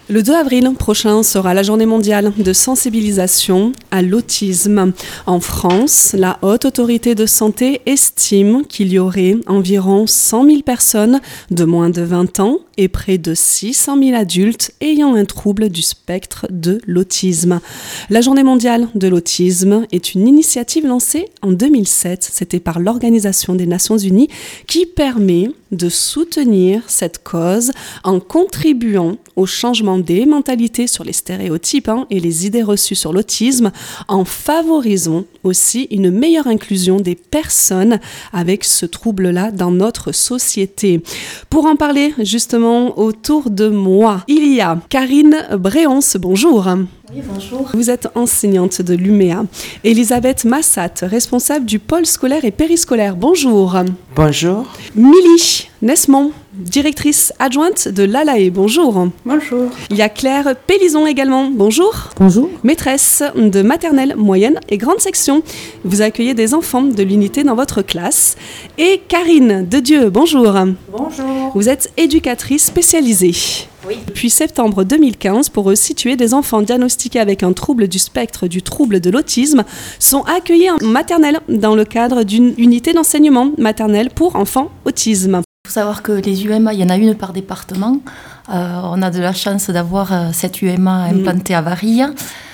Le 2 avril prochain sera la journée mondiale de sensibilisation à l'autisme. En France, la Haute Autorité de Santé estime qu'il y aurait environ 100 000 personnes de moins de 20 ans et près de 600 000 adultes ayant un trouble du spectre de l'autisme. La journée mondiale de l'autisme est une initiative lancée en 2007. C'était par l'Organisation des Nations Unies qui permet de soutenir cette cause en contribuant au changement des mentalités sur les stéréotypes et les idées reçues sur l'autisme, en favorisant aussi une meilleure inclusion des personnes avec ce trouble-là dans notre société. Pour en parler justement autour de moi, il y a Karine Bréonce, bonjour. Oui, bonjour. Vous êtes enseignante de l'UMEA. Elisabeth Massat, responsable du pôle scolaire et périscolaire, bonjour. Bonjour. Milly Nesmond, directrice adjointe de l'ALAE, bonjour. Bonjour. Il y a Claire Pélison également, bonjour. Bonjour. Maîtresse de maternelle, moyenne et grande section. Vous accueillez des enfants de l'unité dans votre classe. Et Karine Dedieu, bonjour. Bonjour. Vous êtes éducatrice spécialisée. Oui. Depuis septembre 2015, pour resituer, des enfants diagnostiqués avec un trouble du spectre du trouble de l'autisme sont accueillis en maternelle dans le cadre d'une unité d'enseignement maternel pour enfants autisme. Il faut savoir que les UMA, il y en a une par département. On a de la chance d'avoir cette UMA implantée à Varilhes.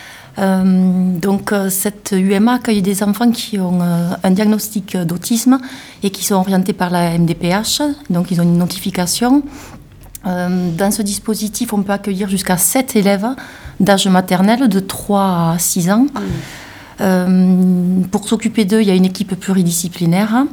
Cette UMA accueille des enfants qui ont un diagnostic d'autisme et qui sont orientés par la MDPH. Donc ils ont une notification. Dans ce dispositif, on peut accueillir jusqu'à 7 élèves d'âge maternel de 3 à 6 ans. Pour s'occuper d'eux, il y a une équipe pluridisciplinaire.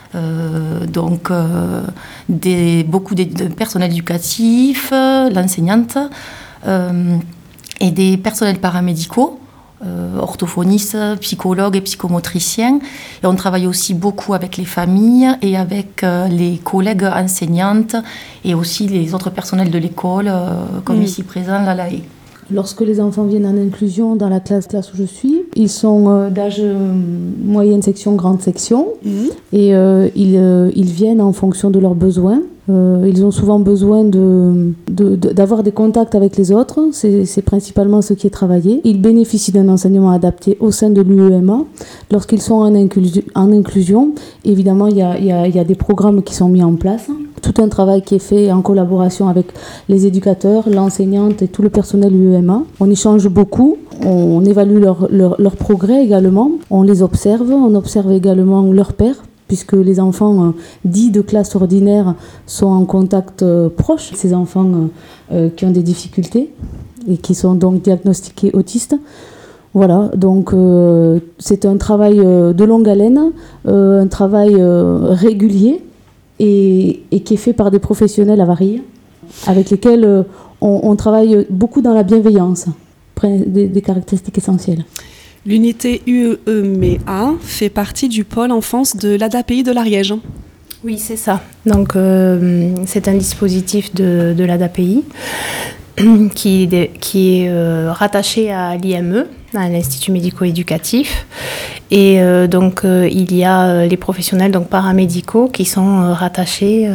Beaucoup de personnel éducatif, l'enseignante et des personnels paramédicaux, orthophonistes, psychologues et psychomotriciens. Et on travaille aussi beaucoup avec les familles et avec les collègues enseignantes et aussi les autres personnels de l'école, comme ici présent, l'ALAE. Lorsque les enfants viennent en inclusion dans la classe où je suis, ils sont d'âge moyenne section, grande section, et ils viennent en fonction de leurs besoins. Ils ont souvent besoin d'avoir des contacts avec les autres, c'est principalement ce qui est travaillé. Ils bénéficient d'un enseignement adapté au sein de l'UEMA. Lorsqu'ils sont en inclusion, évidemment, il y a des programmes qui sont mis en place. Tout un travail qui est fait en collaboration avec les éducateurs, l'enseignante et tout le personnel UEMA. On échange beaucoup, on évalue leur progrès également, on les observe, on observe également leurs pairs, puisque les enfants dits de classe ordinaire sont en contact proche, ces enfants qui ont des difficultés et qui sont donc diagnostiqués autistes. Voilà, donc c'est un travail de longue haleine, un travail régulier et qui est fait par des professionnels à Varilhes, avec lesquels on travaille beaucoup dans la bienveillance, des caractéristiques essentielles. L'unité UEMEA fait partie du pôle enfance de l'ADAPI de l'Ariège. Oui, c'est ça. Donc, c'est un dispositif de l'ADAPI qui est rattaché à l'IME, à l'Institut médico-éducatif. Et il y a les professionnels paramédicaux qui sont rattachés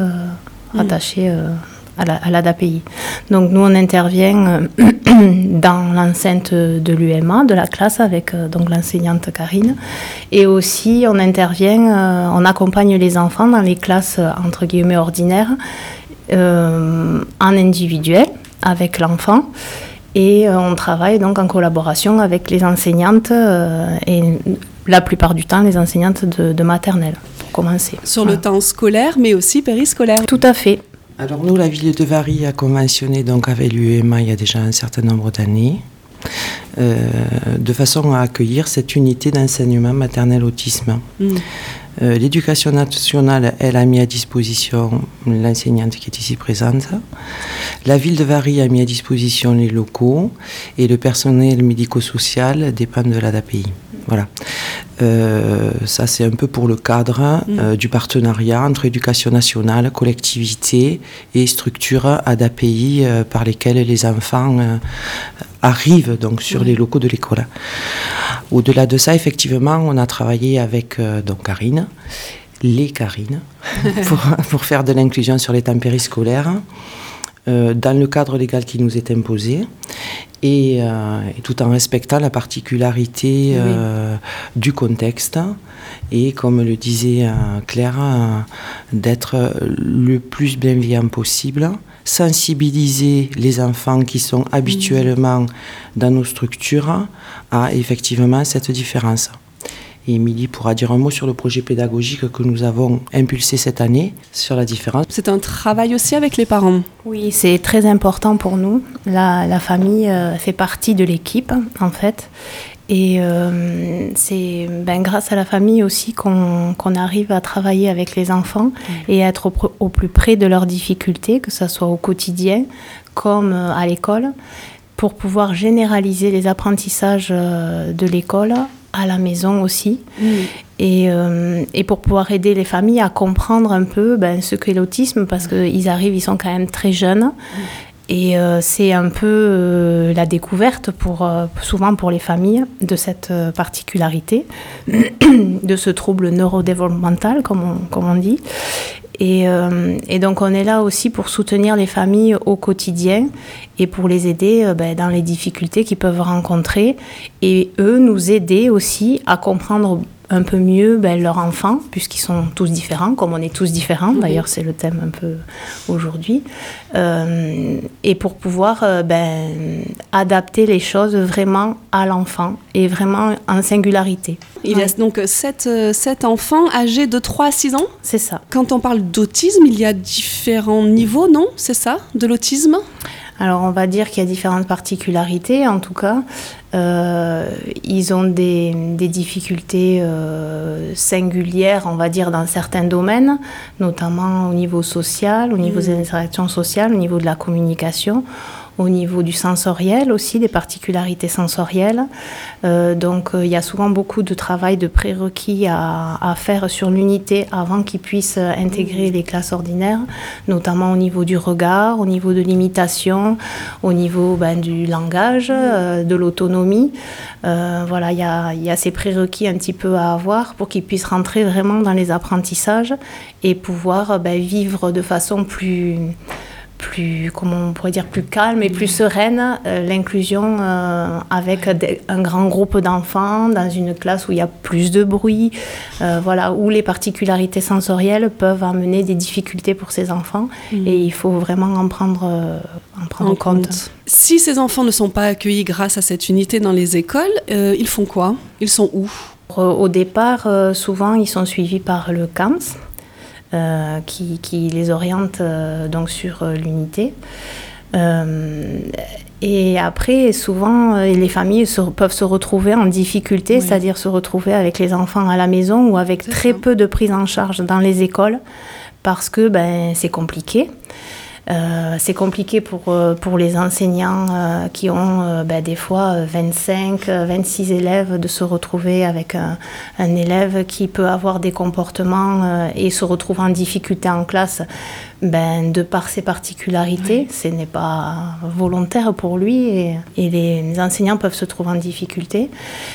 à l'ADAPI. Donc nous, on intervient dans l'enceinte de l'UMA, de la classe, avec l'enseignante Karine. Et aussi, on intervient, on accompagne les enfants dans les classes, entre guillemets, ordinaires, en individuel, avec l'enfant. Et on travaille donc en collaboration avec les enseignantes et la plupart du temps les enseignantes de maternelle, pour commencer. Sur le temps scolaire, mais aussi périscolaire. Tout à fait. Alors nous, la ville de Varilhes a conventionné donc avec l'UEMA il y a déjà un certain nombre d'années, de façon à accueillir cette unité d'enseignement maternel autisme. L'éducation nationale, elle a mis à disposition l'enseignante qui est ici présente. La ville de Varilhes a mis à disposition les locaux et le personnel médico-social dépend de l'ADAPI. Voilà. Ça, c'est un peu pour le cadre du partenariat entre éducation nationale, collectivité et structures ADAPI par lesquelles les enfants arrivent donc, sur les locaux de l'école. Au-delà de ça, effectivement, on a travaillé avec Karine, pour faire de l'inclusion sur les temps périscolaires. dans le cadre légal qui nous est imposé et tout en respectant la particularité du contexte et, comme le disait Claire, d'être le plus bienveillant possible, sensibiliser les enfants qui sont habituellement dans nos structures à effectivement cette différence. Et Émilie pourra dire un mot sur le projet pédagogique que nous avons impulsé cette année sur la différence. C'est un travail aussi avec les parents. Oui, c'est très important pour nous. La famille fait partie de l'équipe, en fait. Et c'est grâce à la famille aussi qu'on arrive à travailler avec les enfants et être au plus près de leurs difficultés, que ce soit au quotidien comme à l'école, pour pouvoir généraliser les apprentissages de l'école à la maison aussi, et pour pouvoir aider les familles à comprendre un peu ce qu'est l'autisme, parce qu'ils arrivent, ils sont quand même très jeunes, et c'est un peu la découverte souvent pour les familles de cette particularité, de ce trouble neurodéveloppemental, comme on dit. Et donc on est là aussi pour soutenir les familles au quotidien et pour les aider dans les difficultés qu'ils peuvent rencontrer, et eux nous aider aussi à comprendre un peu mieux leurs enfants, puisqu'ils sont tous différents, comme on est tous différents, d'ailleurs c'est le thème un peu aujourd'hui, et pour pouvoir adapter les choses vraiment à l'enfant et vraiment en singularité. Il y a donc 7 enfants âgés de 3 à 6 ans. C'est ça. Quand on parle d'autisme, il y a différents niveaux, non ? C'est ça, de l'autisme ? Alors on va dire qu'il y a différentes particularités, en tout cas. Ils ont des difficultés singulières, on va dire, dans certains domaines, notamment au niveau social, au niveau des interactions sociales, au niveau de la communication, au niveau du sensoriel aussi, des particularités sensorielles. Donc il y a souvent beaucoup de travail de prérequis à faire sur l'unité avant qu'ils puissent intégrer les classes ordinaires, notamment au niveau du regard, au niveau de l'imitation, au niveau du langage, de l'autonomie. Voilà, il y a ces prérequis un petit peu à avoir pour qu'ils puissent rentrer vraiment dans les apprentissages et pouvoir vivre de façon plus, comment on pourrait dire, plus calme et plus sereine, l'inclusion avec un grand groupe d'enfants dans une classe où il y a plus de bruit, voilà, où les particularités sensorielles peuvent amener des difficultés pour ces enfants, et il faut vraiment en prendre en compte. Si ces enfants ne sont pas accueillis grâce à cette unité dans les écoles, ils font quoi ? Ils sont où ? Au départ, souvent, ils sont suivis par le CAMS, qui les oriente donc sur l'unité. Et après, souvent, les familles peuvent se retrouver en difficulté, c'est-à-dire se retrouver avec les enfants à la maison ou avec très peu de prise en charge dans les écoles, parce que c'est compliqué. C'est compliqué pour les enseignants qui ont des fois 25, 26 élèves, de se retrouver avec un élève qui peut avoir des comportements et se retrouve en difficulté en classe de par ses particularités. Ce n'est pas volontaire pour lui, et les enseignants peuvent se trouver en difficulté.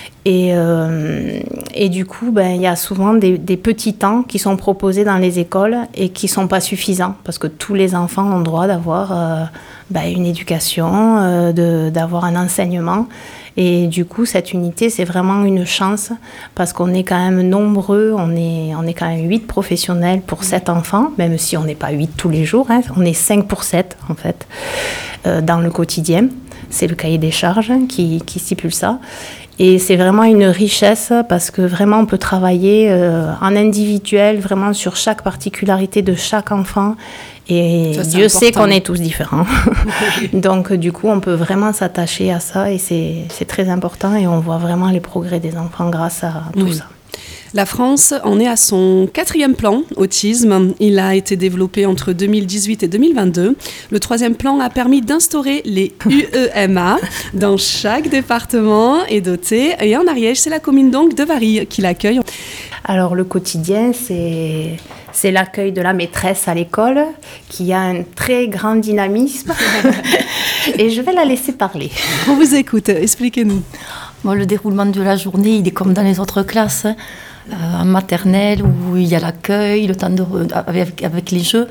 Et du coup, il y a souvent des petits temps qui sont proposés dans les écoles et qui ne sont pas suffisants, parce que tous les enfants ont droit d'avoir une éducation, d'avoir un enseignement. Et du coup, cette unité, c'est vraiment une chance, parce qu'on est quand même nombreux, on est quand même 8 professionnels pour 7 enfants, même si on n'est pas 8 tous les jours, on est 5 pour 7 en fait, dans le quotidien. C'est le cahier des charges qui stipule ça. Et c'est vraiment une richesse, parce que vraiment on peut travailler en individuel, vraiment sur chaque particularité de chaque enfant. Et ça, Dieu sait qu'on est tous différents. Donc du coup, on peut vraiment s'attacher à ça, et c'est très important, et on voit vraiment les progrès des enfants grâce à tout ça. La France en est à son 4e plan autisme. Il a été développé entre 2018 et 2022. Le 3e plan a permis d'instaurer les UEMA dans chaque département et doté. Et en Ariège, c'est la commune donc de Varilhes qui l'accueille. Alors le quotidien, c'est l'accueil de la maîtresse à l'école, qui a un très grand dynamisme. Et je vais la laisser parler. On vous écoute, expliquez-nous. Bon, le déroulement de la journée, il est comme dans les autres classes, en maternelle, où il y a l'accueil, le temps avec les jeux.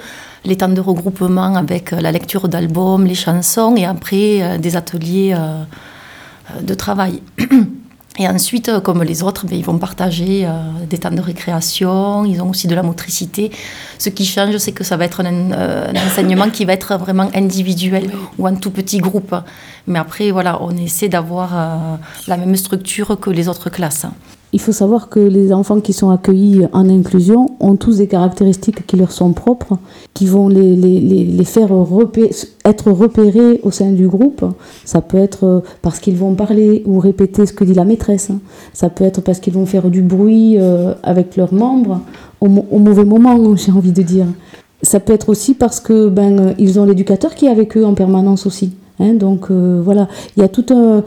les temps de regroupement avec la lecture d'albums, les chansons et après des ateliers de travail. Et ensuite, comme les autres, ils vont partager des temps de récréation, ils ont aussi de la motricité. Ce qui change, c'est que ça va être un enseignement qui va être vraiment individuel ou en tout petit groupe. Mais après, voilà, on essaie d'avoir la même structure que les autres classes. Il faut savoir que les enfants qui sont accueillis en inclusion ont tous des caractéristiques qui leur sont propres, qui vont les faire être repérés au sein du groupe. Ça peut être parce qu'ils vont parler ou répéter ce que dit la maîtresse. Ça peut être parce qu'ils vont faire du bruit avec leurs membres au mauvais moment, j'ai envie de dire. Ça peut être aussi parce que ils ont l'éducateur qui est avec eux en permanence aussi. Donc voilà, il y a tout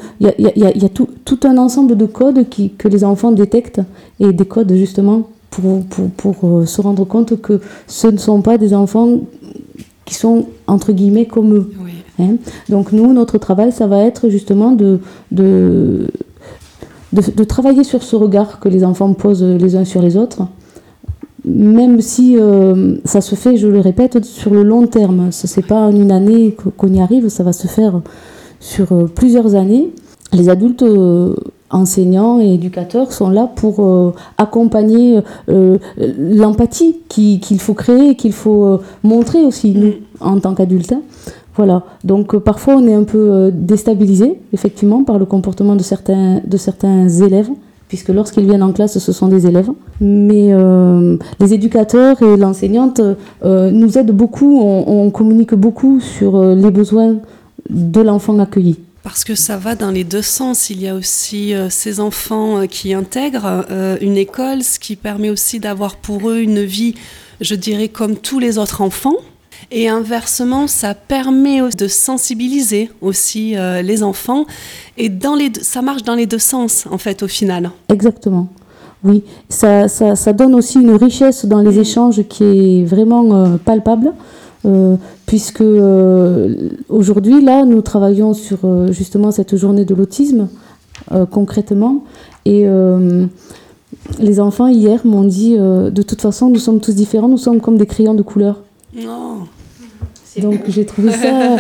un ensemble de codes que les enfants détectent et des codes justement pour se rendre compte que ce ne sont pas des enfants qui sont entre guillemets comme eux. Oui. Donc nous, notre travail, ça va être justement de travailler sur ce regard que les enfants posent les uns sur les autres. Même si ça se fait, je le répète, sur le long terme. Ce n'est pas en une année qu'on y arrive, ça va se faire sur plusieurs années. Les adultes enseignants et éducateurs sont là pour accompagner l'empathie qu'il faut créer, qu'il faut montrer aussi, nous, en tant qu'adultes. Voilà. Donc parfois on est un peu déstabilisé, effectivement, par le comportement de certains élèves, puisque lorsqu'ils viennent en classe, ce sont des élèves. Mais les éducateurs et l'enseignante nous aident beaucoup, on communique beaucoup sur les besoins de l'enfant accueilli. Parce que ça va dans les deux sens. Il y a aussi ces enfants qui intègrent une école, ce qui permet aussi d'avoir pour eux une vie, je dirais, comme tous les autres enfants. Et inversement, ça permet de sensibiliser aussi les enfants. Et ça marche dans les deux sens, en fait, au final. Exactement. Oui, ça donne aussi une richesse dans les échanges qui est vraiment palpable. Puisque aujourd'hui, là, nous travaillons sur justement cette journée de l'autisme, concrètement. Et les enfants, hier, m'ont dit, de toute façon, nous sommes tous différents, nous sommes comme des crayons de couleur. Non. Donc j'ai trouvé ça,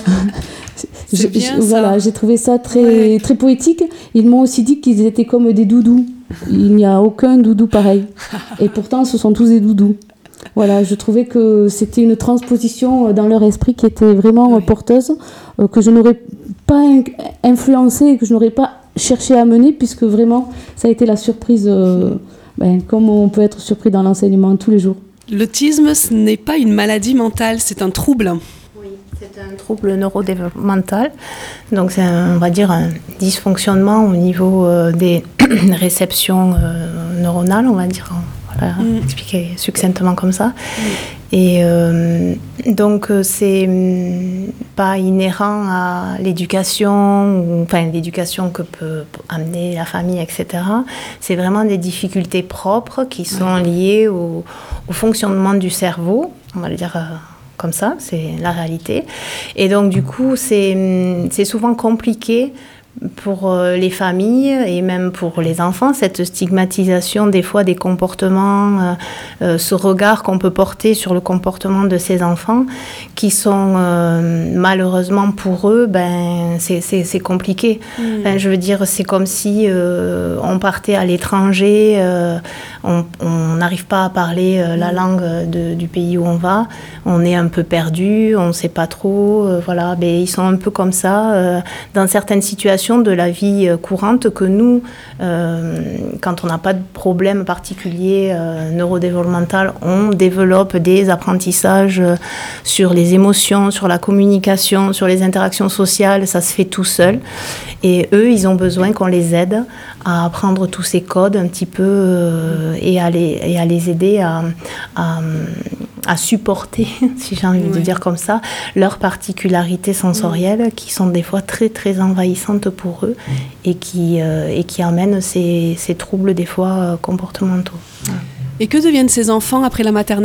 j'ai trouvé ça très, très poétique. Ils m'ont aussi dit qu'ils étaient comme des doudous. Il n'y a aucun doudou pareil. Et pourtant, ce sont tous des doudous. Voilà, je trouvais que c'était une transposition dans leur esprit qui était vraiment porteuse, que je n'aurais pas influencée, que je n'aurais pas cherché à mener, puisque vraiment, ça a été la surprise, comme on peut être surpris dans l'enseignement tous les jours. L'autisme, ce n'est pas une maladie mentale, c'est un trouble. Oui, c'est un trouble neurodéveloppemental. Donc c'est, on va dire, un dysfonctionnement au niveau des réceptions neuronales, on va dire. Voilà, expliquer succinctement comme ça. Et donc c'est pas inhérent à l'éducation, enfin l'éducation que peut amener la famille, etc. C'est vraiment des difficultés propres qui sont liées au fonctionnement du cerveau, on va le dire comme ça, c'est la réalité. Et donc du coup c'est souvent compliqué pour les familles et même pour les enfants, cette stigmatisation des fois des comportements, ce regard qu'on peut porter sur le comportement de ces enfants qui sont malheureusement pour eux, c'est compliqué. Enfin, je veux dire, c'est comme si on partait à l'étranger, on n'arrive pas à parler la langue du pays où on va, on est un peu perdu, on ne sait pas trop, voilà, ils sont un peu comme ça dans certaines situations de la vie courante que nous, quand on n'a pas de problème particulier neurodéveloppemental, on développe des apprentissages sur les émotions, sur la communication, sur les interactions sociales, ça se fait tout seul. Et eux, ils ont besoin qu'on les aide à apprendre tous ces codes un petit peu et à les aider à supporter, si j'ai envie de dire comme ça, leurs particularités sensorielles qui sont des fois très très envahissantes pour eux et qui amènent ces troubles des fois comportementaux. Et que deviennent ces enfants après la maternelle ?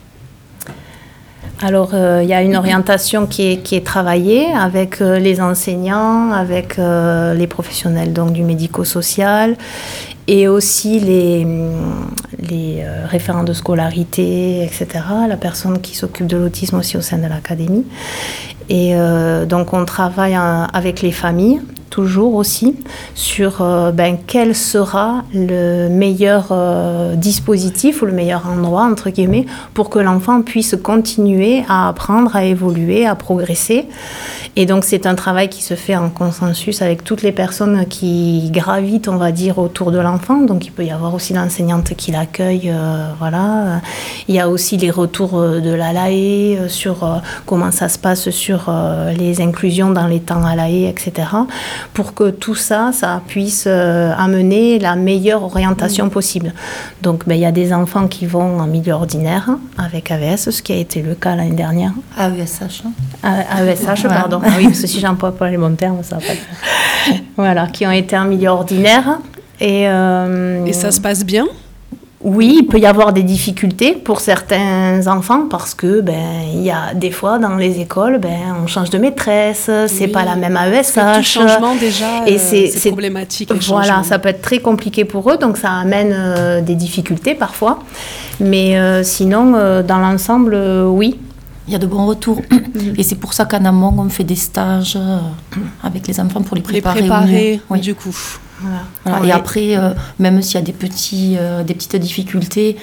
Alors, il y a une orientation qui est travaillée avec les enseignants, avec les professionnels donc, du médico-social et aussi les référents de scolarité, etc., la personne qui s'occupe de l'autisme aussi au sein de l'académie. Et donc on travaille avec les familles, toujours aussi, sur quel sera le meilleur dispositif ou le meilleur endroit, entre guillemets, pour que l'enfant puisse continuer à apprendre, à évoluer, à progresser. Et donc c'est un travail qui se fait en consensus avec toutes les personnes qui gravitent, on va dire, autour de l'enfant. Donc il peut y avoir aussi l'enseignante qui l'accueille, voilà. Il y a aussi les retours de la LAE sur comment ça se passe sur les inclusions dans les temps à l'AE, etc. Pour que tout ça puisse amener la meilleure orientation possible. Donc il y a des enfants qui vont en milieu ordinaire avec AVS, ce qui a été le cas l'année dernière. AESH. AESH, pardon. Ah oui, parce que si j'emploie pas les bons termes, ça va pas le faire. Voilà, qui ont été en milieu ordinaire. Et ça se passe bien ? Oui, il peut y avoir des difficultés pour certains enfants parce que il y a des fois dans les écoles, on change de maîtresse, c'est pas la même AESH. Tout changement déjà, et c'est problématique. Voilà, ça peut être très compliqué pour eux, donc ça amène des difficultés parfois. Mais sinon, dans l'ensemble, oui. Il y a de bons retours. Et c'est pour ça qu'en amont, on fait des stages avec les enfants pour les préparer oui. Du coup. Voilà. Ouais. Et après, même s'il y a des petites difficultés,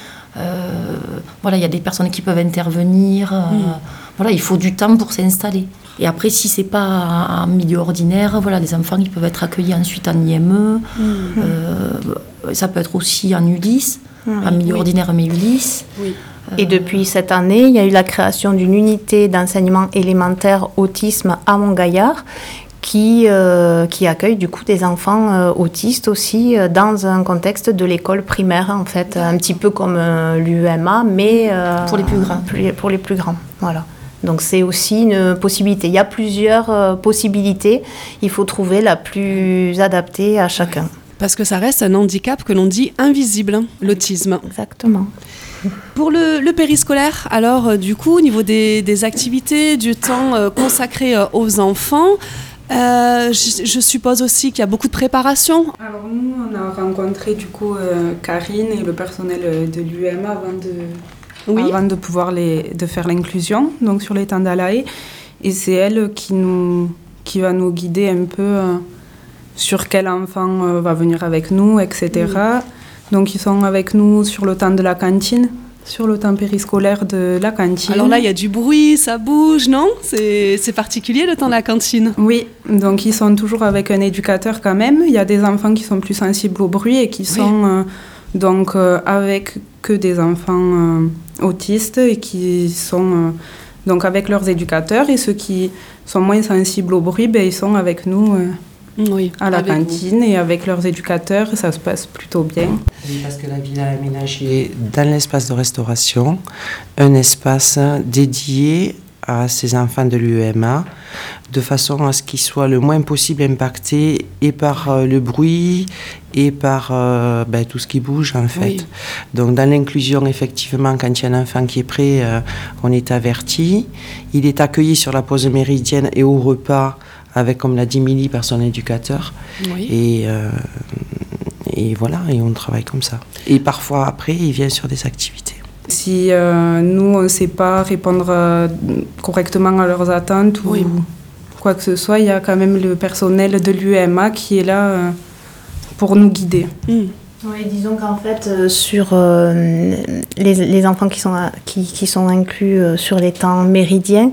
il y a des personnes qui peuvent intervenir. Il faut du temps pour s'installer. Et après, si c'est pas en milieu ordinaire, les enfants ils peuvent être accueillis ensuite en IME. Ça peut être aussi en ULIS, en milieu ordinaire, mais ULIS. Oui. Et depuis cette année, il y a eu la création d'une unité d'enseignement élémentaire autisme à Montgaillard qui accueille du coup des enfants autistes aussi dans un contexte de l'école primaire en fait, un petit peu comme l'UEMA, mais pour les plus grands. Pour les plus grands, voilà. Donc c'est aussi une possibilité. Il y a plusieurs possibilités. Il faut trouver la plus adaptée à chacun. Parce que ça reste un handicap que l'on dit invisible, l'autisme. Exactement. Pour le périscolaire, alors du coup, au niveau des activités, du temps consacré aux enfants, je suppose aussi qu'il y a beaucoup de préparation. Alors nous, on a rencontré du coup Karine et le personnel de l'UEMA avant de pouvoir de faire l'inclusion, donc sur les temps d'Alaé. Et c'est elle qui va nous guider un peu sur quel enfant va venir avec nous, etc. Donc ils sont avec nous sur le temps de la cantine, sur le temps périscolaire de la cantine. Alors là, il y a du bruit, ça bouge, non ? C'est particulier le temps de la cantine. Oui, donc ils sont toujours avec un éducateur quand même. Il y a des enfants qui sont plus sensibles au bruit et qui sont donc avec que des enfants autistes et qui sont donc avec leurs éducateurs. Et ceux qui sont moins sensibles au bruit, ils sont avec nous à la cantine et avec leurs éducateurs. Ça se passe plutôt bien. Oui, parce que la ville a aménagé dans l'espace de restauration un espace dédié à ces enfants de l'UEMA, de façon à ce qu'ils soient le moins possible impactés et par le bruit et par tout ce qui bouge en fait. Oui. Donc dans l'inclusion, effectivement, quand il y a un enfant qui est prêt, on est averti. Il est accueilli sur la pause méridienne et au repas avec, comme l'a dit Milly, par son éducateur. Oui. Et voilà, et on travaille comme ça. Et parfois, après, il vient sur des activités. Si nous, on ne sait pas répondre correctement à leurs attentes ou quoi que ce soit, il y a quand même le personnel de l'UEMA qui est là pour nous guider. Oui, disons qu'en fait, sur les enfants qui sont inclus sur les temps méridiens,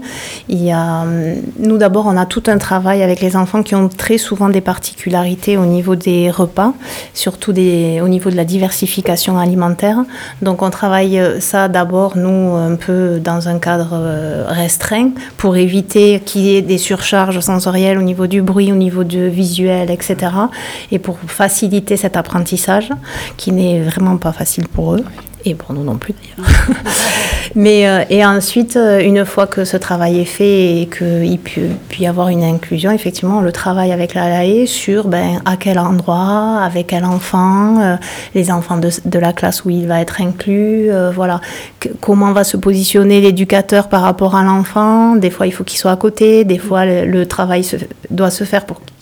nous d'abord, on a tout un travail avec les enfants qui ont très souvent des particularités au niveau des repas, surtout au niveau de la diversification alimentaire. Donc on travaille ça d'abord, nous, un peu dans un cadre restreint pour éviter qu'il y ait des surcharges sensorielles au niveau du bruit, au niveau du visuel, etc. Et pour faciliter cet apprentissage, qui n'est vraiment pas facile pour eux, et pour nous non plus d'ailleurs. Mais, et ensuite, une fois que ce travail est fait et qu'il peut y avoir une inclusion, effectivement, on le travaille avec la LAE sur à quel endroit, avec quel enfant, les enfants de la classe où il va être inclus, voilà. Comment va se positionner l'éducateur par rapport à l'enfant. Des fois, il faut qu'il soit à côté, des fois, le travail doit se faire pour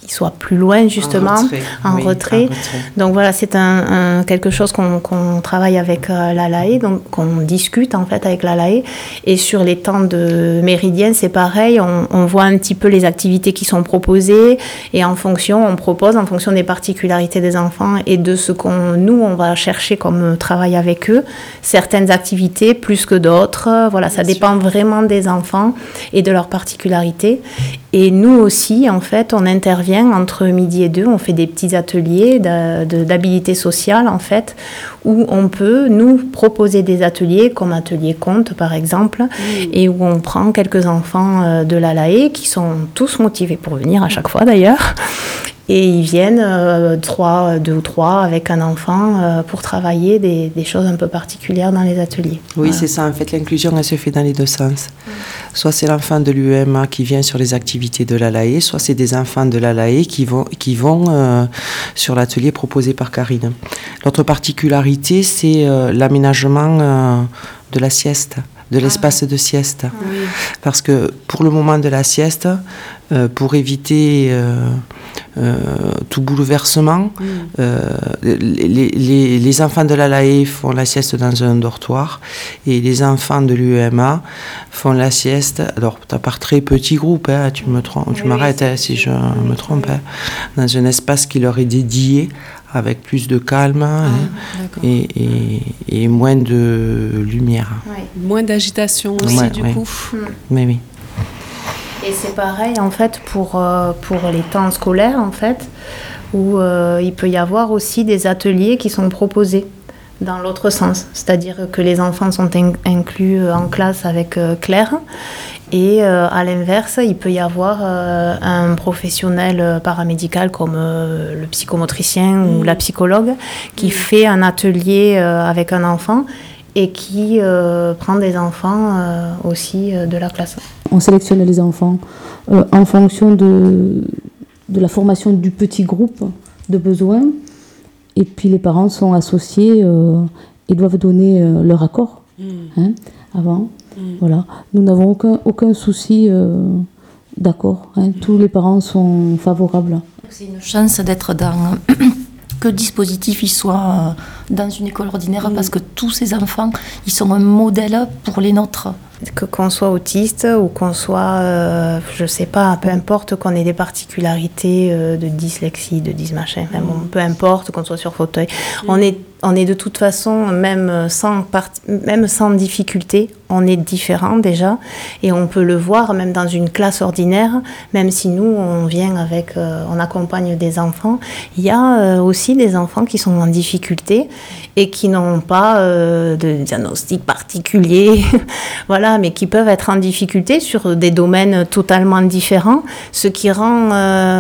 soit plus loin justement, en retrait. Donc voilà, c'est quelque chose qu'on travaille avec l'ALAE, donc qu'on discute en fait avec l'ALAE. Et sur les temps de méridienne, c'est pareil, on voit un petit peu les activités qui sont proposées et on propose en fonction des particularités des enfants et de ce on va chercher comme travail avec eux, certaines activités plus que d'autres. Voilà, ça dépend vraiment des enfants et de leurs particularités. Et nous aussi, en fait, on intervient entre midi et 2, on fait des petits ateliers d'habilité sociale, en fait, où on peut nous proposer des ateliers, comme atelier conte, par exemple, et où on prend quelques enfants de l'ALAE, qui sont tous motivés pour venir à chaque fois, d'ailleurs. Et ils viennent 2 ou 3 avec un enfant pour travailler des choses un peu particulières dans les ateliers. Oui, c'est ça. En fait, l'inclusion, elle se fait dans les deux sens. Soit c'est l'enfant de l'UEMA qui vient sur les activités de l'ALAE, soit c'est des enfants de l'ALAE qui vont sur l'atelier proposé par Karine. L'autre particularité, c'est l'aménagement de la sieste, de l'espace de sieste. Oui. Parce que pour le moment de la sieste, pour éviter tout bouleversement, les enfants de l'ALAE font la sieste dans un dortoir et les enfants de l'UEMA font la sieste, alors par très petit groupe, hein, tu m'arrêtes si je me trompe, hein, dans un espace qui leur est dédié avec plus de calme et moins de lumière. Oui. Moins d'agitation aussi, du coup. Oui. Et c'est pareil, en fait, pour les temps scolaires, en fait, où il peut y avoir aussi des ateliers qui sont proposés dans l'autre sens. C'est-à-dire que les enfants sont inclus en classe avec Claire. Et à l'inverse, il peut y avoir un professionnel paramédical comme le psychomotricien ou la psychologue qui fait un atelier avec un enfant et qui prend des enfants aussi de la classe. On sélectionne les enfants en fonction de la formation du petit groupe de besoins. Et puis les parents sont associés et doivent donner leur accord avant. Voilà. Nous n'avons aucun souci d'accord. Tous les parents sont favorables. C'est une chance d'être dans... que le dispositif il soit dans une école ordinaire parce que tous ces enfants, ils sont un modèle pour les nôtres. Qu'on soit autiste ou qu'on soit, je sais pas, peu importe qu'on ait des particularités de dyslexie, de dysmachin, peu importe qu'on soit sur fauteuil, on est de toute façon, même sans difficulté, on est différent déjà et on peut le voir même dans une classe ordinaire, même si nous on vient on accompagne des enfants, il y a aussi des enfants qui sont en difficulté et qui n'ont pas de diagnostic particulier, voilà, mais qui peuvent être en difficulté sur des domaines totalement différents, ce qui rend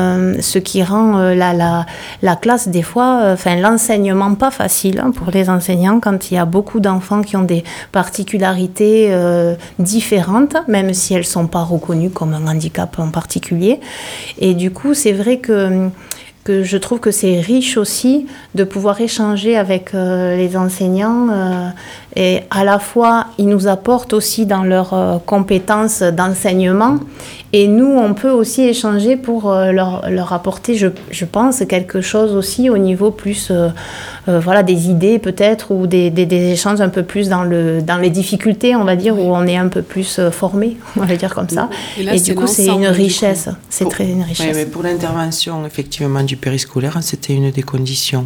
la classe des fois, l'enseignement pas facile pour les enseignants quand il y a beaucoup d'enfants qui ont des particularités différentes, même si elles ne sont pas reconnues comme un handicap en particulier. Et du coup, c'est vrai que je trouve que c'est riche aussi de pouvoir échanger avec les enseignants et à la fois ils nous apportent aussi dans leurs compétences d'enseignement et nous on peut aussi échanger pour leur apporter je pense quelque chose aussi au niveau plus des idées peut-être ou des échanges un peu plus dans les difficultés on va dire où on est un peu plus formé on va dire comme ça et du coup c'est une richesse une richesse. Oui, mais pour l'intervention effectivement du périscolaire c'était une des conditions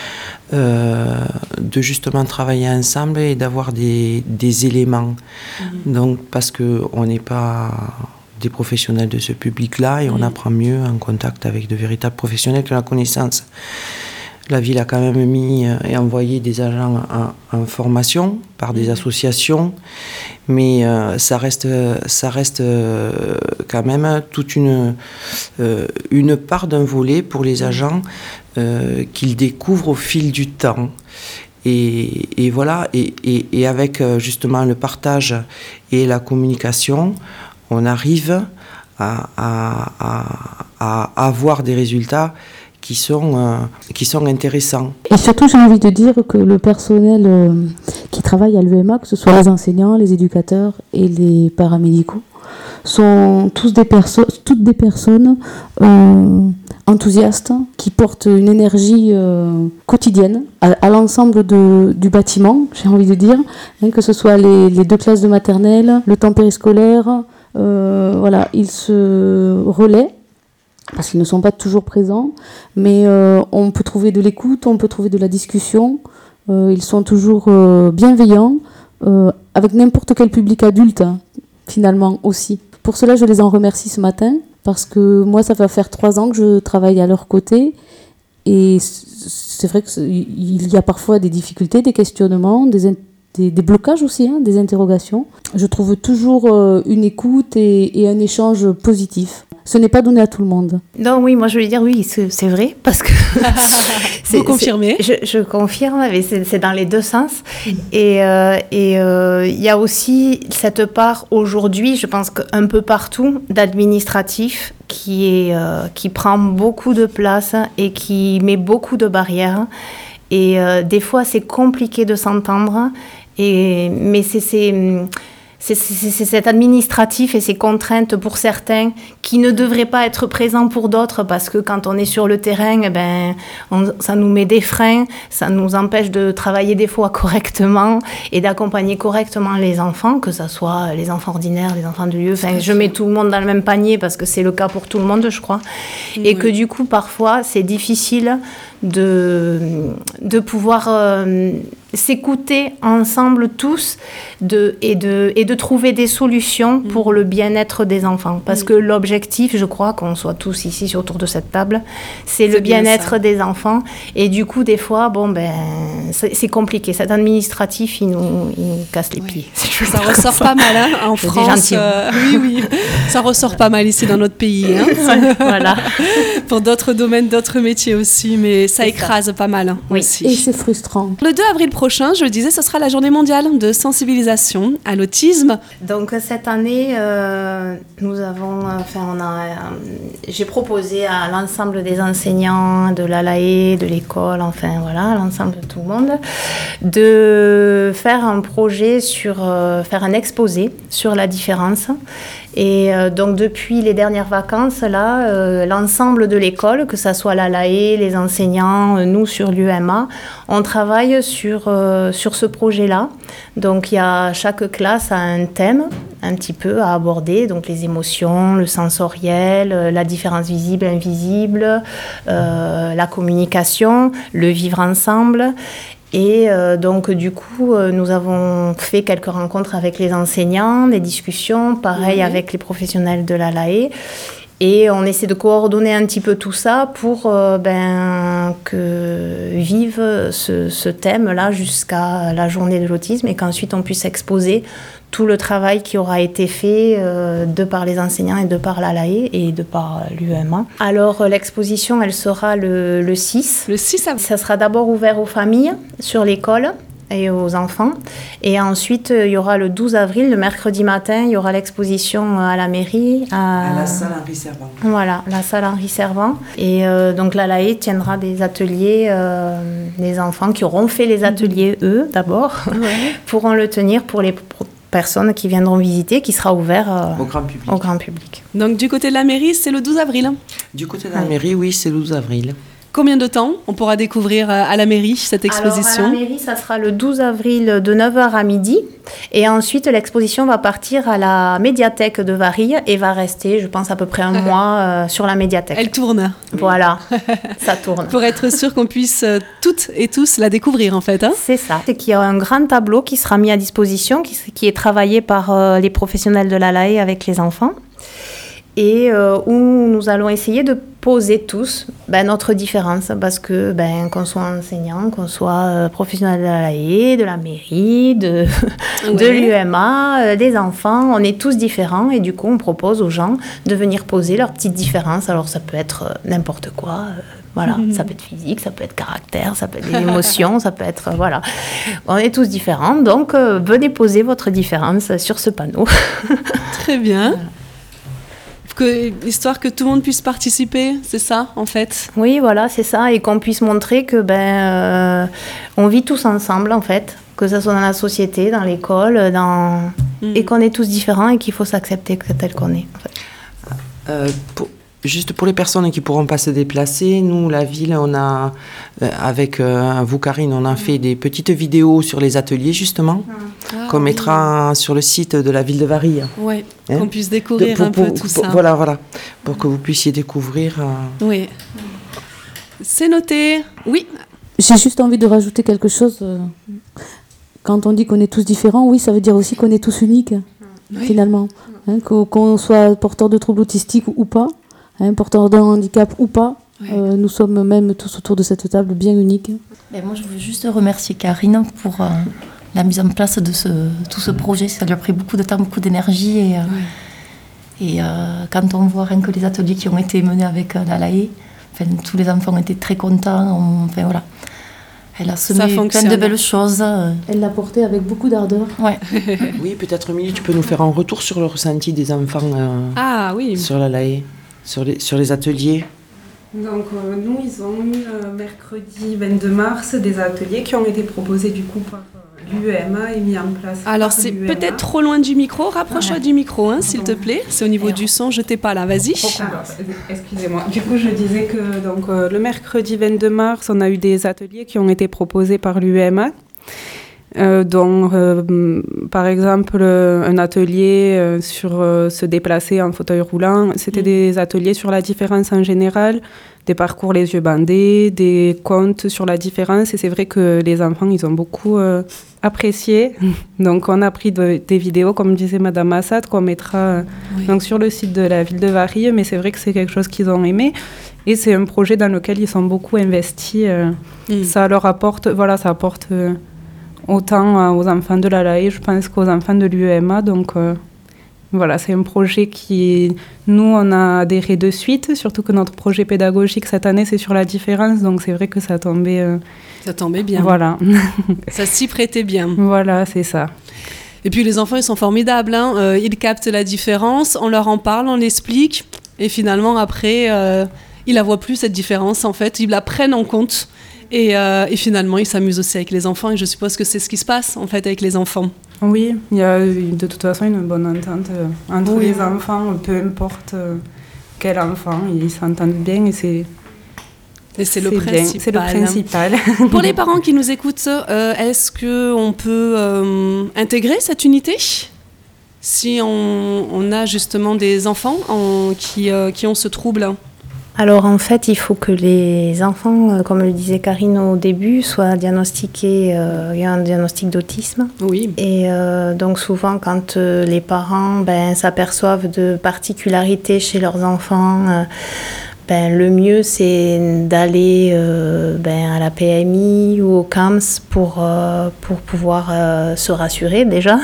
de justement travailler ensemble et d'avoir des éléments donc parce qu'on n'est pas des professionnels de ce public-là et on apprend mieux en contact avec de véritables professionnels que la connaissance. La ville a quand même mis et envoyé des agents en formation par des associations, mais ça reste quand même toute une part d'un volet pour les agents qu'ils découvrent au fil du temps. Et voilà, et avec justement le partage et la communication, on arrive à avoir des résultats qui sont intéressants. Et surtout, j'ai envie de dire que le personnel qui travaille à l'UEMA, que ce soit les enseignants, les éducateurs et les paramédicaux, sont toutes des personnes enthousiastes, qui portent une énergie quotidienne à l'ensemble du bâtiment, j'ai envie de dire, hein, que ce soit les 2 classes de maternelle, le temps périscolaire, voilà, ils se relaient, parce qu'ils ne sont pas toujours présents, mais on peut trouver de l'écoute, on peut trouver de la discussion, ils sont toujours bienveillants, avec n'importe quel public adulte, hein, finalement aussi. Pour cela, je les en remercie ce matin, parce que moi, ça va faire 3 ans que je travaille à leur côté, et c'est vrai qu'il y a parfois des difficultés, des questionnements, des blocages aussi, hein, des interrogations. Je trouve toujours une écoute et un échange positif. Ce n'est pas donné à tout le monde. Non, oui, moi je voulais dire oui, c'est vrai, parce que... Vous confirmez? Je confirme, mais c'est dans les 2 sens. Et il y a aussi cette part aujourd'hui, je pense qu'un peu partout, d'administratif qui prend beaucoup de place et qui met beaucoup de barrières. Et des fois, c'est compliqué de s'entendre, mais c'est cet administratif et ces contraintes pour certains qui ne devraient pas être présents pour d'autres, parce que quand on est sur le terrain, ça nous met des freins, ça nous empêche de travailler des fois correctement et d'accompagner correctement les enfants, que ce soit les enfants ordinaires, les enfants de lieu. Enfin, je mets tout le monde dans le même panier parce que c'est le cas pour tout le monde, je crois. Et que du coup, parfois, c'est difficile de pouvoir s'écouter ensemble tous et de trouver des solutions pour le bien-être des enfants. Parce que l'objectif, je crois qu'on soit tous ici autour de cette table, c'est le bien-être des enfants. Et du coup, des fois, c'est compliqué. Cet administratif, il nous casse les pieds. Ça ressort pas mal en France. Oui, ça ressort pas mal ici dans notre pays. Hein. Voilà. Pour d'autres domaines, d'autres métiers aussi, mais ça écrase pas mal aussi. Et c'est frustrant. Le 2 avril prochain, je le disais, ce sera la journée mondiale de sensibilisation à l'autisme. Donc cette année, j'ai proposé à l'ensemble des enseignants de l'ALAE, de l'école, l'ensemble de tout le monde, de faire un projet faire un exposé sur la différence. Et donc depuis les dernières vacances, là, l'ensemble de l'école, que ce soit l'ALAE, les enseignants, nous sur l'UMA, on travaille sur ce projet-là. Donc chaque classe a un thème un petit peu à aborder, donc les émotions, le sensoriel, la différence visible, invisible, la communication, le vivre ensemble. Et donc du coup, nous avons fait quelques rencontres avec les enseignants, des discussions, pareil avec les professionnels de l'ALAE. Et on essaie de coordonner un petit peu tout ça pour que vive ce thème-là jusqu'à la journée de l'autisme et qu'ensuite on puisse exposer tout le travail qui aura été fait de par les enseignants et de par l'ALAE et de par l'UMA. Alors l'exposition, elle sera le 6. Le 6 avril. Ça sera d'abord ouvert aux familles sur l'école et aux enfants. Et ensuite, il y aura le 12 avril, le mercredi matin, il y aura l'exposition à la mairie. À la salle Henri Servan. Voilà, la salle Henri Servan. Et donc l'ALAE tiendra des ateliers, les enfants qui auront fait les ateliers, eux, d'abord, pourront le tenir pour les personnes qui viendront visiter, qui sera ouvert au grand public. Donc du côté de la mairie, c'est le 12 avril. Du côté de la mairie, oui, c'est le 12 avril. Combien de temps on pourra découvrir à la mairie cette exposition? Alors, à la mairie, ça sera le 12 avril de 9h à midi. Et ensuite, l'exposition va partir à la médiathèque de Varilhes et va rester, je pense, à peu près un mois sur la médiathèque. Elle tourne. Voilà, ça tourne. Pour être sûr qu'on puisse toutes et tous la découvrir, en fait. Hein. C'est ça. C'est qu'il y a un grand tableau qui sera mis à disposition, qui est travaillé par les professionnels de l'ALAE avec les enfants. Et où nous allons essayer de poser tous notre différence, parce que qu'on soit enseignant, qu'on soit professionnel de l'ALAE, de la mairie, de l'UMA, des enfants, on est tous différents et du coup on propose aux gens de venir poser leurs petites différences. Alors ça peut être n'importe quoi, ça peut être physique, ça peut être caractère, ça peut être des émotions, ça peut être, on est tous différents, donc venez poser votre différence sur ce panneau. Très bien. Histoire que tout le monde puisse participer, c'est ça en fait? Oui, voilà, c'est ça, et qu'on puisse montrer que on vit tous ensemble en fait, que ce soit dans la société, dans l'école, et qu'on est tous différents et qu'il faut s'accepter tel qu'on est. En fait. Juste pour les personnes qui ne pourront pas se déplacer, nous, la ville, on a, avec vous, Karine, on a fait des petites vidéos sur les ateliers, justement, qu'on mettra sur le site de la ville de Varilhes. Oui, qu'on puisse découvrir un peu tout ça. Voilà, pour que vous puissiez découvrir. Oui. C'est noté. Oui. J'ai juste envie de rajouter quelque chose. Quand on dit qu'on est tous différents, oui, ça veut dire aussi qu'on est tous uniques, finalement. Hein, qu'on soit porteur de troubles autistiques ou pas. Porteur d'un handicap ou pas, nous sommes même tous autour de cette table bien uniques. Et moi, je veux juste remercier Karine pour la mise en place de tout ce projet. Ça lui a pris beaucoup de temps, beaucoup d'énergie. Et quand on voit rien que les ateliers qui ont été menés avec Nalae, tous les enfants étaient très contents. Voilà. Elle a semé plein de belles choses. Elle l'a porté avec beaucoup d'ardeur. Ouais. Oui, peut-être, Émilie, tu peux nous faire un retour sur le ressenti des enfants sur Nalae. Sur les ateliers. Donc nous, ils ont eu mercredi 22 mars des ateliers qui ont été proposés du coup par l'UEMA et mis en place. Alors c'est peut-être trop loin du micro, rapproche-toi du micro s'il te plaît, c'est au niveau du son, je t'ai pas là, vas-y. Excusez-moi, du coup je disais que donc, le mercredi 22 mars, on a eu des ateliers qui ont été proposés par l'UEMA. Dont par exemple un atelier sur se déplacer en fauteuil roulant. C'était des ateliers sur la différence en général, des parcours les yeux bandés, des contes sur la différence, et c'est vrai que les enfants ils ont beaucoup apprécié. Donc on a pris des vidéos, comme disait Madame Assad, qu'on mettra donc sur le site de la ville de Varilhes, mais c'est vrai que c'est quelque chose qu'ils ont aimé et c'est un projet dans lequel ils sont beaucoup investis. Ça leur apporte, ça apporte autant aux enfants de Nalae, je pense, qu'aux enfants de l'UEMA. Donc c'est un projet qui, nous, on a adhéré de suite, surtout que notre projet pédagogique cette année, c'est sur la différence. Donc c'est vrai que ça tombait... Ça tombait bien. Voilà. Ça s'y prêtait bien. Voilà, c'est ça. Et puis les enfants, ils sont formidables. Ils captent la différence, on leur en parle, on l'explique. Et finalement, après, ils la voient plus, cette différence, en fait. Ils la prennent en compte. Et finalement, ils s'amusent aussi avec les enfants. Et je suppose que c'est ce qui se passe, en fait, avec les enfants. Oui, il y a de toute façon une bonne entente entre les enfants, peu importe quel enfant, ils s'entendent bien et c'est le principal. C'est le principal. Pour les parents qui nous écoutent, est-ce qu'on peut intégrer cette unité si on a justement des enfants qui ont ce trouble ? Alors en fait, il faut que les enfants, comme le disait Karine au début, soient diagnostiqués, il y a un diagnostic d'autisme. Oui. Et donc souvent, quand les parents s'aperçoivent de particularités chez leurs enfants, le mieux c'est d'aller à la PMI ou au CAMS pour pouvoir se rassurer déjà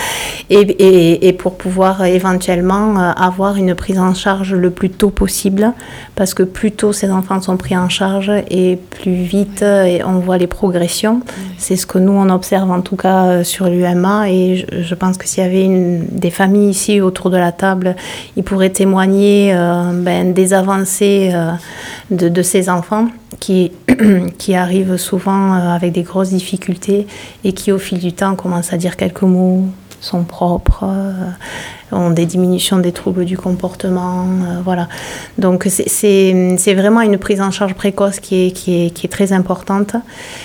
et pour pouvoir éventuellement avoir une prise en charge le plus tôt possible, parce que plus tôt ces enfants sont pris en charge et plus vite et on voit les progressions. C'est ce que nous on observe en tout cas sur l'UMA, et je pense que s'il y avait des familles ici autour de la table, ils pourraient témoigner des avancées de ces enfants qui arrivent souvent avec des grosses difficultés et qui au fil du temps commencent à dire quelques mots, sont propres, ont des diminutions des troubles du comportement, voilà. Donc c'est vraiment une prise en charge précoce qui est très importante.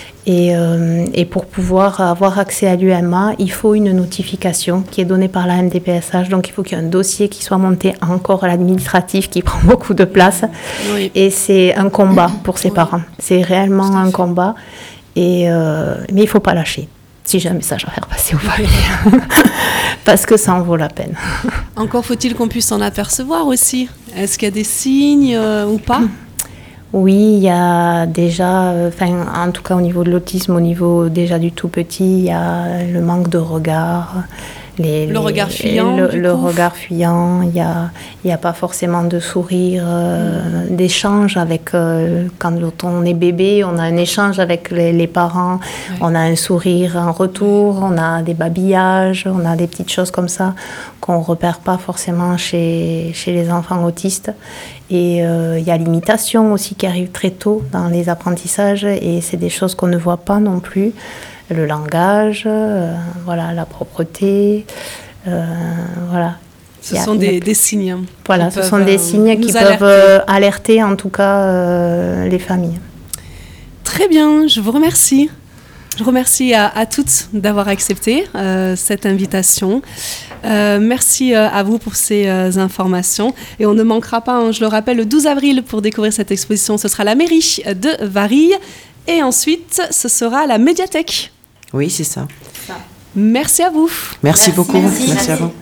Et pour pouvoir avoir accès à l'UMA, il faut une notification qui est donnée par la MDPSH. Donc il faut qu'il y ait un dossier qui soit monté encore à l'administratif, qui prend beaucoup de place. Oui. Et c'est un combat pour ces parents. C'est réellement un combat. Mais il ne faut pas lâcher. Si j'ai un message à faire passer aux familles. Parce que ça en vaut la peine. Encore faut-il qu'on puisse en apercevoir aussi. Est-ce qu'il y a des signes ou pas ? Oui, il y a déjà, en tout cas au niveau de l'autisme, au niveau déjà du tout petit, il y a le manque de regard. Le regard fuyant. Le regard fuyant, il y a pas forcément de sourire, d'échange avec, quand on est bébé, on a un échange avec les parents, on a un sourire en retour, on a des babillages, on a des petites choses comme ça qu'on ne repère pas forcément chez les enfants autistes. Et il y a l'imitation aussi qui arrive très tôt dans les apprentissages, et c'est des choses qu'on ne voit pas non plus. Le langage, la propreté, voilà. Ce sont des signes. Voilà, ce sont des signes qui peuvent alerter en tout cas les familles. Très bien, je vous remercie. Je remercie à toutes d'avoir accepté cette invitation. Merci à vous pour ces informations. Et on ne manquera pas, je le rappelle, le 12 avril pour découvrir cette exposition. Ce sera la mairie de Varilhes. Et ensuite, ce sera la médiathèque. Oui, c'est ça. Merci à vous. Merci beaucoup. Merci à vous.